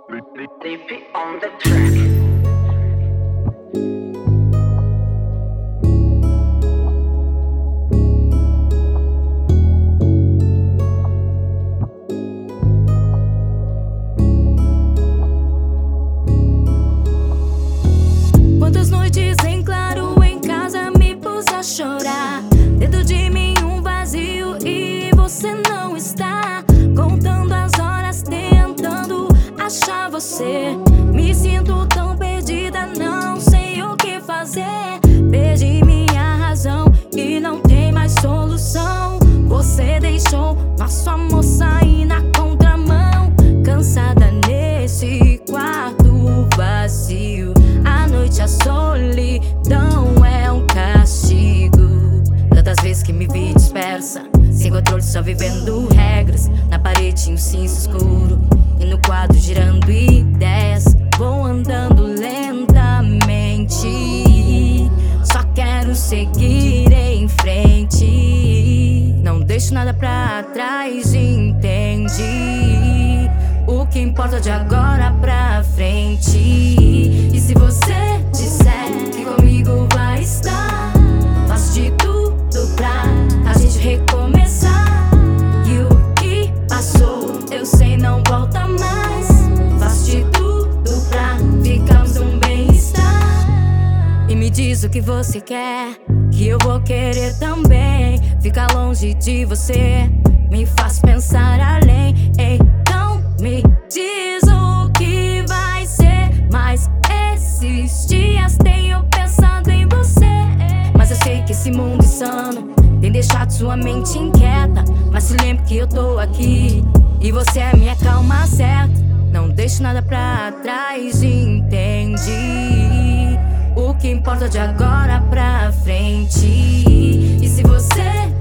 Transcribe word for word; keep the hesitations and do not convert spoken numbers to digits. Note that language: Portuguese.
Sleepy on the track. Quantas noites em claro em casa me pus a chorar. Dentro de mim um vazio e você não está. Contando as horas tentando achar você. Me sinto tão perdida, não sei o que fazer. Perdi minha razão e não tem mais solução. Você deixou nosso amor sair na contramão. Cansada nesse quarto vazio. À noite a solidão é um castigo. Tantas vezes que me vi dispersa, sem controle, só vivendo regras. Na parede tinha um cinza escuro e no quadro girando ideias. Vou andando lentamente, só quero seguir em frente. Não deixo nada pra trás, entende? O que importa de agora pra frente. E se você disser que comigo vai estar, faço de tudo pra a gente recomeçar. E o que passou, eu sei, não volta mais. Faço de tudo pra ficarmos num bem-estar. E me diz o que você quer, que eu vou querer também. Ficar longe de você me faz pensar além. Então me diz o que vai ser. Mas esses dias tenho pensado em você. Mas eu sei que esse mundo insano tem deixado sua mente inquieta. Mas se lembre que eu tô aqui e você é minha calma certa. Não deixo nada pra trás, entende? O que importa de agora pra frente. E se você